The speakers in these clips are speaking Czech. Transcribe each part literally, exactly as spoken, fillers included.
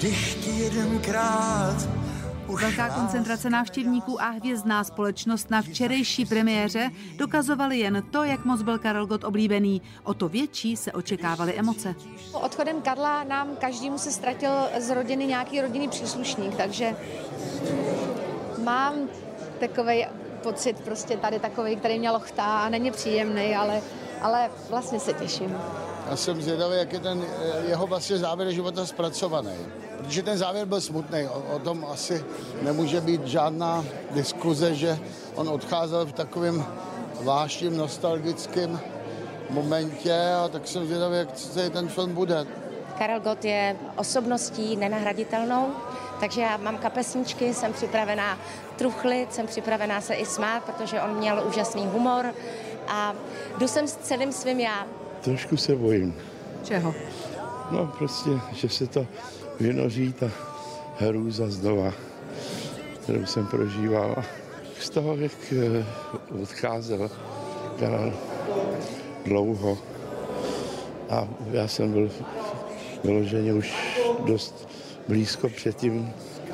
když ti jedenkrát Velká koncentrace návštěvníků a hvězdná společnost na včerejší premiéře dokazovaly jen to, jak moc byl Karel Gott oblíbený. O to větší se očekávaly emoce. Odchodem Karla nám každému se ztratil z rodiny nějaký rodinný příslušník, takže mám takovej pocit prostě tady takovej, který mě lochtá a není příjemný, ale, ale vlastně se těším. Já jsem zvědavý, jak je ten jeho vlastně závěr života zpracovaný. Protože ten závěr byl smutný, o, o tom asi nemůže být žádná diskuze, že on odcházel v takovém vážným nostalgickém momentě, a tak jsem zvědavý, jak celý ten film bude. Karel Gott je osobností nenahraditelnou, takže já mám kapesničky, jsem připravená truchlit, jsem připravená se i smát, protože on měl úžasný humor a jdu sem s celým svým já. Trošku se bojím. Čeho? No prostě, že se to vynoří ta hrůza znova, kterou jsem prožíval. Z toho, jak odcházel Karel dlouho a já jsem byl vyloženě už dost blízko před tím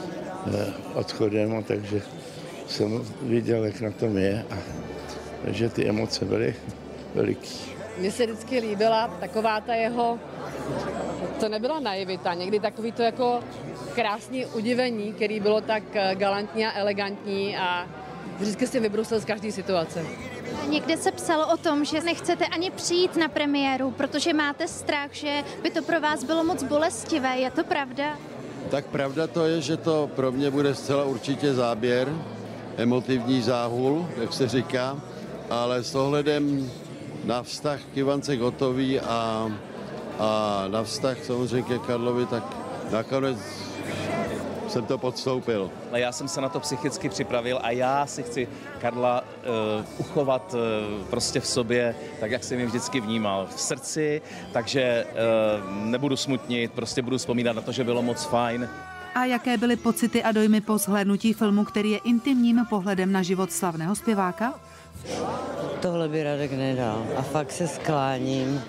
odchodem, takže jsem viděl, jak na tom je, a že ty emoce byly veliký. Mně se vždycky líbila taková ta jeho, to nebyla naivita, někdy takový to jako krásný udivení, který bylo tak galantní a elegantní a vždycky si vybrusil z každé situace. Někde se psalo o tom, že nechcete ani přijít na premiéru, protože máte strach, že by to pro vás bylo moc bolestivé. Je to pravda? Tak pravda to je, že to pro mě bude zcela určitě záběr, emotivní záhul, jak se říká, ale s ohledem na vztah k Ivance Gottový a, a na vztah samozřejmě ke Karlovi, tak nakonec jsem to podstoupil. Já jsem se na to psychicky připravil a já si chci Karla uh, uchovat uh, prostě v sobě, tak jak jsem ji vždycky vnímal, v srdci, takže uh, nebudu smutnit, prostě budu vzpomínat na to, že bylo moc fajn. A jaké byly pocity a dojmy po shlédnutí filmu, který je intimním pohledem na život slavného zpěváka? Tohle by Radek nedal a fakt se skláním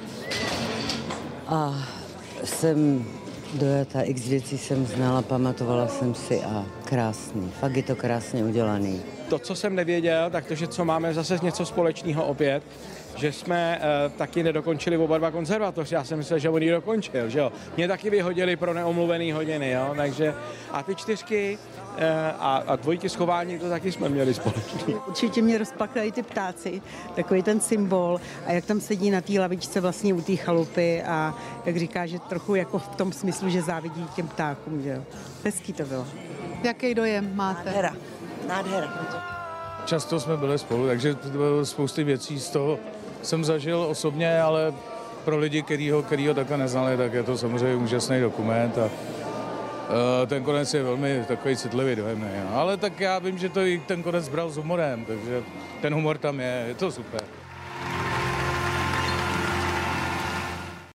a jsem dojata, x věcí jsem znala, pamatovala jsem si a krásný, fakt je to krásně udělaný. To, co jsem nevěděl, tak to, že co máme zase něco společného opět, že jsme e, taky nedokončili oba dva konzervatoř. Já jsem myslel, že on ji dokončil, že jo. Mě taky vyhodili pro neomluvený hodiny, jo, takže a ty čtyřky e, a, a dvojitě schování, to taky jsme měli společný. Určitě mě rozplakají ty ptáci, takový ten symbol a jak tam sedí na té lavičce vlastně u té chalupy a jak říká, že trochu jako v tom smyslu, že závidí těm ptákům, že jo. Hezký to bylo. Jaký dojem máte? Nádhera, nádhera. Často jsme byli spolu, takže spousty věcí z toho jsem zažil osobně, ale pro lidi, který ho, který ho takhle neznali, tak je to samozřejmě úžasný dokument a uh, ten konec je velmi takový citlivý, dojemný. Ale tak já vím, že to i ten konec bral s humorem, takže ten humor tam je, je to super.